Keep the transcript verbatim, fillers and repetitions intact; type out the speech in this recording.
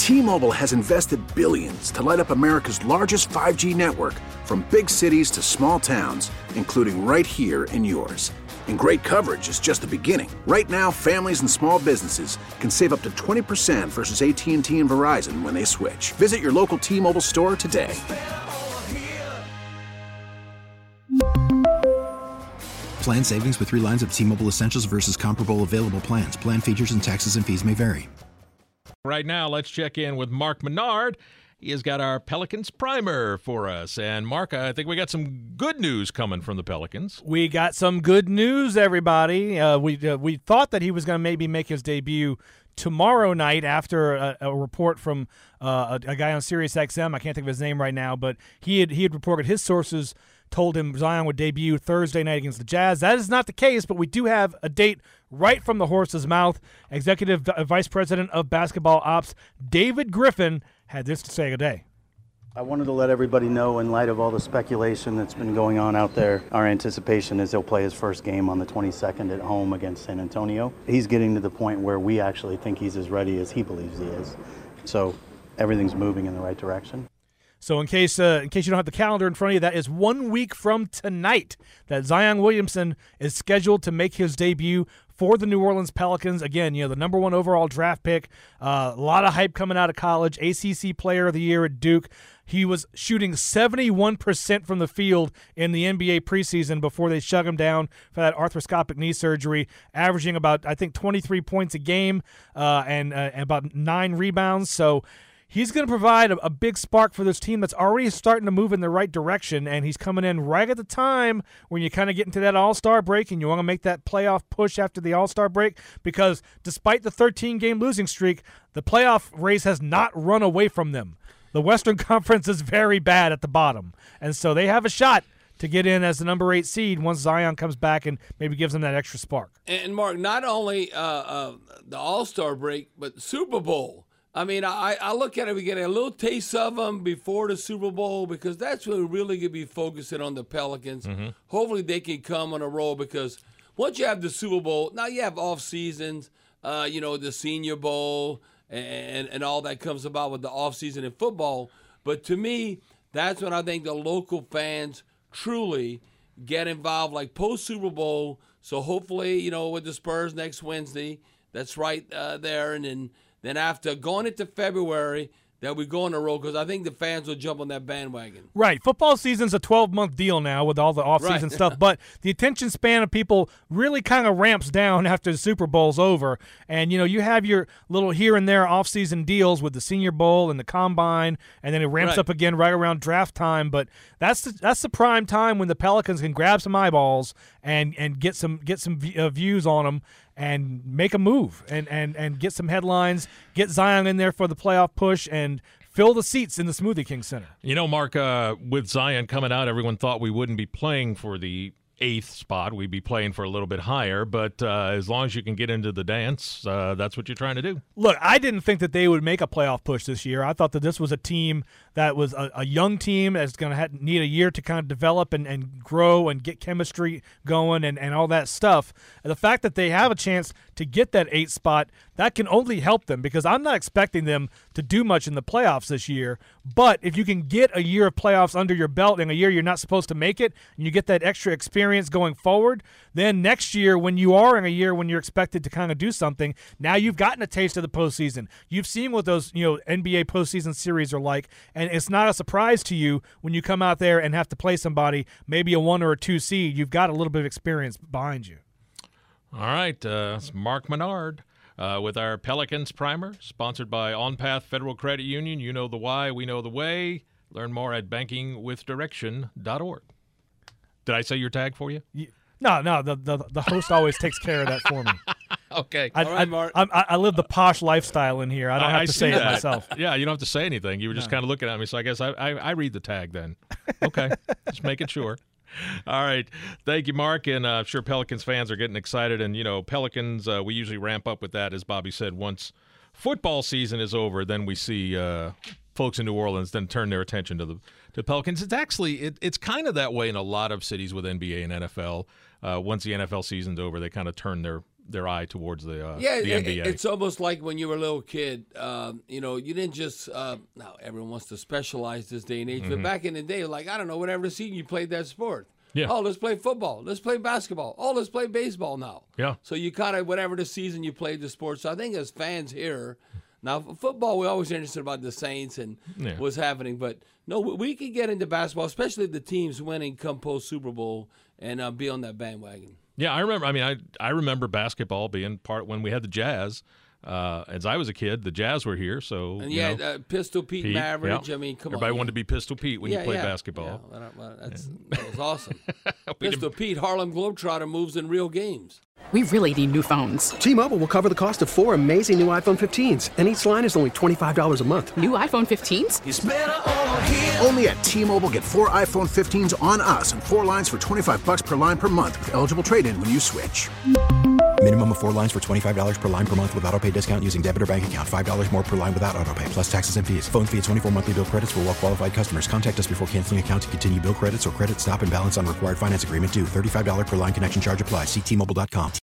T-Mobile has invested billions to light up America's largest five G network, from big cities to small towns, including right here in yours. And great coverage is just the beginning. Right now, families and small businesses can save up to twenty percent versus A T and T and Verizon when they switch. Visit your local T-Mobile store today. Plan savings with three lines of T-Mobile Essentials versus comparable available plans. Plan features and taxes and fees may vary. Right now, let's check in with Mark Menard. He has got our Pelicans primer for us. And, Mark, I think we got some good news coming from the Pelicans. We got some good news, everybody. Uh, we uh, we thought that he was going to maybe make his debut tomorrow night after a, a report from uh, a, a guy on Sirius X M. I can't think of his name right now, but he had, he had reported his sources told him Zion would debut Thursday night against the Jazz. That is not the case, but we do have a date right from the horse's mouth. Executive Vice President of Basketball Ops David Griffin had this to say today. I wanted to let everybody know, in light of all the speculation that's been going on out there, our anticipation is he'll play his first game on the twenty-second at home against San Antonio. He's getting to the point where we actually think he's as ready as he believes he is. So everything's moving in the right direction. So in case uh, in case you don't have the calendar in front of you, that is one week from tonight that Zion Williamson is scheduled to make his debut for the New Orleans Pelicans. Again, you know, the number one overall draft pick. Uh, a lot of hype coming out of college. A C C Player of the Year at Duke. He was shooting seventy-one percent from the field in the N B A preseason before they shut him down for that arthroscopic knee surgery, averaging about, I think, twenty-three points a game uh, and, uh, and about nine rebounds. So he's going to provide a, a big spark for this team that's already starting to move in the right direction, and he's coming in right at the time when you kind of get into that All-Star break and you want to make that playoff push after the All-Star break, because despite the thirteen-game losing streak, the playoff race has not run away from them. The Western Conference is very bad at the bottom, and so they have a shot to get in as the number eight seed once Zion comes back and maybe gives them that extra spark. And, Mark, not only uh, uh, the All-Star break, but Super Bowl. I mean, I, I look at it, we get a little taste of them before the Super Bowl, because that's when we're really going to be focusing on the Pelicans. Mm-hmm. Hopefully they can come on a roll, because once you have the Super Bowl, now you have off seasons, uh, you know, the Senior Bowl and, and all that comes about with the off season in football. But to me, that's when I think the local fans truly get involved, like post-Super Bowl. So hopefully, you know, with the Spurs next Wednesday, that's right uh, there, and then Then after going into February, that we go on a roll, because I think the fans will jump on that bandwagon. Right. Football season's a twelve-month deal now with all the off-season right. stuff, but the attention span of people really kind of ramps down after the Super Bowl's over. And, you know, you have your little here and there off-season deals with the Senior Bowl and the Combine, and then it ramps right. up again right around draft time. But that's the, that's the prime time when the Pelicans can grab some eyeballs and, and get some get some v- uh, views on them and make a move and, and, and get some headlines, get Zion in there for the playoff push, and fill the seats in the Smoothie King Center. You know, Mark, uh, with Zion coming out, everyone thought we wouldn't be playing for the eighth spot. We'd be playing for a little bit higher, but uh, as long as you can get into the dance, uh, that's what you're trying to do. Look, I didn't think that they would make a playoff push this year. I thought that this was a team that was a, a young team that's going to need a year to kind of develop and, and grow and get chemistry going and, and all that stuff. And the fact that they have a chance to get that eighth spot, that can only help them, because I'm not expecting them to do much in the playoffs this year. But if you can get a year of playoffs under your belt in a year you're not supposed to make it, and you get that extra experience going forward, then next year when you are in a year when you're expected to kind of do something, now you've gotten a taste of the postseason. You've seen what those, you know, N B A postseason series are like, and it's not a surprise to you when you come out there and have to play somebody, maybe a one or a two seed. You've got a little bit of experience behind you. All right, uh, it's Mark Menard uh, with our Pelicans primer, sponsored by OnPath Federal Credit Union. You know the why, we know the way. Learn more at banking with direction dot org. Did I say your tag for you? you no, no, the, the the host always takes care of that for me. Okay. I, All right, I, Mark. I, I live the posh lifestyle in here. I don't I, have I to see say that. it myself. Yeah, you don't have to say anything. You were just No. kind of looking at me, so I guess I, I, I read the tag then. Okay, just making sure. All right. Thank you, Mark. And uh, I'm sure Pelicans fans are getting excited. And, you know, Pelicans, uh, we usually ramp up with that, as Bobby said. Once football season is over, then we see uh, folks in New Orleans then turn their attention to the to Pelicans. It's actually, it, it's kind of that way in a lot of cities with N B A and N F L. Uh, once the N F L season's over, they kind of turn their their eye towards the uh, yeah, the N B A. It's almost like when you were a little kid. Um, you know, you didn't just uh, now everyone wants to specialize this day and age, Mm-hmm. but back in the day, like I don't know, whatever season you played that sport. Yeah. Oh, let's play football. Let's play basketball. Oh, let's play baseball now. Yeah. So you kind of whatever the season you played the sport. So I think as fans here, now football we're always interested about the Saints and Yeah. what's happening, but no, we- we could get into basketball, especially if the teams winning come post Super Bowl and uh, be on that bandwagon. Yeah, I remember. I mean, I I remember basketball being part when we had the Jazz. Uh, as I was a kid, the Jazz were here, so And you yeah, know, uh, Pistol Pete, Pete, Mavericks. yeah. I mean, come Everybody on. wanted to be Pistol Pete when yeah, you played yeah, basketball. Yeah, well, well, that's, that was awesome. We Pistol Pete, Harlem Globetrotter moves in real games. We really need new phones. T-Mobile will cover the cost of four amazing new iPhone fifteens, and each line is only twenty-five dollars a month. New iPhone fifteens? Only at T-Mobile, get four iPhone fifteens on us and four lines for twenty-five bucks per line per month with eligible trade-in when you switch. Minimum of four lines for twenty-five dollars per line per month with autopay discount using debit or bank account. five dollars more per line without autopay, plus taxes and fees. Phone fee at twenty-four monthly bill credits for well-qualified customers. Contact us before canceling account to continue bill credits or credit stop and balance on required finance agreement due. thirty-five dollars per line connection charge applies. See T Mobile dot com.